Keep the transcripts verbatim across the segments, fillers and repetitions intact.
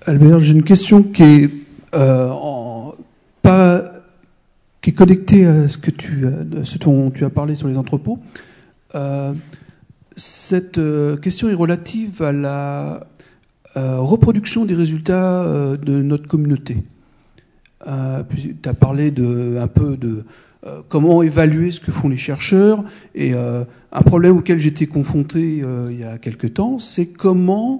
Albert, j'ai une question qui est, euh, en, pas, qui est connectée à ce, que tu, ce dont tu as parlé sur les entrepôts. Euh, cette euh, question est relative à la euh, reproduction des résultats euh, de notre communauté. Euh, tu as parlé de, un peu de euh, comment évaluer ce que font les chercheurs, et euh, un problème auquel j'étais confronté euh, il y a quelque temps, c'est comment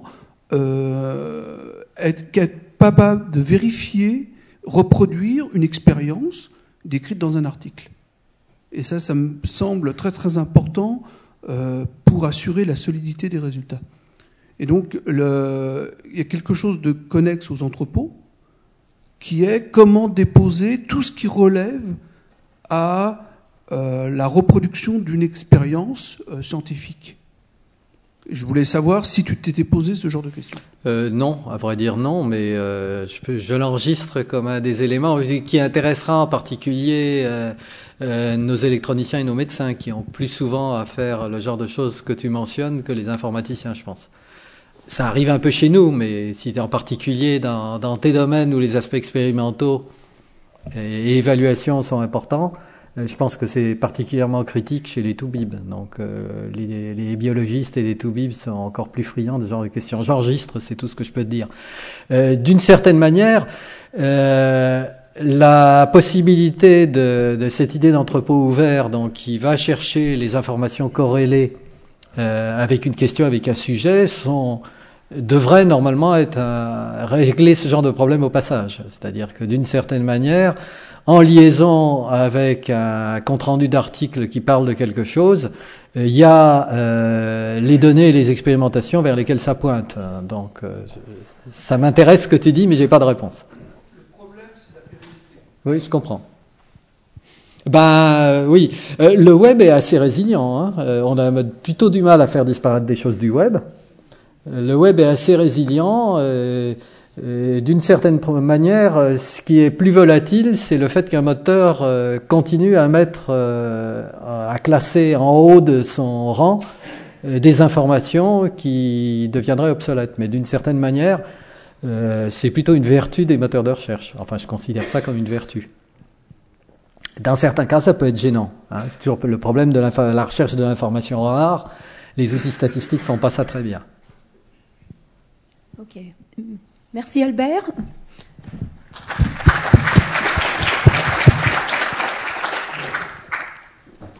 euh, être capable de vérifier, reproduire une expérience décrite dans un article. Et ça, ça me semble très très important euh, pour assurer la solidité des résultats. Et donc, le, il y a quelque chose de connexe aux entrepôts, qui est comment déposer tout ce qui relève à euh, la reproduction d'une expérience euh, scientifique. Je voulais savoir si tu t'étais posé ce genre de questions. Euh, non, à vrai dire non, mais euh, je, peux, je l'enregistre comme un des éléments qui intéressera en particulier euh, euh, nos électroniciens et nos médecins, qui ont plus souvent à faire le genre de choses que tu mentionnes que les informaticiens, je pense. Ça arrive un peu chez nous, mais si en particulier dans, dans tes domaines où les aspects expérimentaux et, et évaluation sont importants, euh, je pense que c'est particulièrement critique chez les toubibs. Donc euh, les, les biologistes et les toubibs sont encore plus friands de ce genre de questions. J'enregistre, c'est tout ce que je peux te dire. Euh, d'une certaine manière, euh, la possibilité de, de cette idée d'entrepôt ouvert, donc qui va chercher les informations corrélées Euh, avec une question, avec un sujet, sont, devraient normalement être à régler ce genre de problème au passage. C'est-à-dire que d'une certaine manière, en liaison avec un compte-rendu d'article qui parle de quelque chose, il euh, y a euh, les données et les expérimentations vers lesquelles ça pointe. Donc, euh, ça m'intéresse ce que tu dis, mais j'ai pas de réponse. Le problème, c'est la périodicité. Oui, je comprends. Ben oui, euh, le web est assez résilient. Hein. Euh, on a plutôt du mal à faire disparaître des choses du web. Euh, le web est assez résilient. Euh, euh, d'une certaine manière, euh, ce qui est plus volatile, c'est le fait qu'un moteur euh, continue à mettre, euh, à classer en haut de son rang euh, des informations qui deviendraient obsolètes. Mais d'une certaine manière, euh, c'est plutôt une vertu des moteurs de recherche. Enfin, je considère ça comme une vertu. Dans certains cas, ça peut être gênant. Hein. C'est toujours le problème de la recherche de l'information rare. Les outils statistiques font pas ça très bien. Ok. Merci Albert.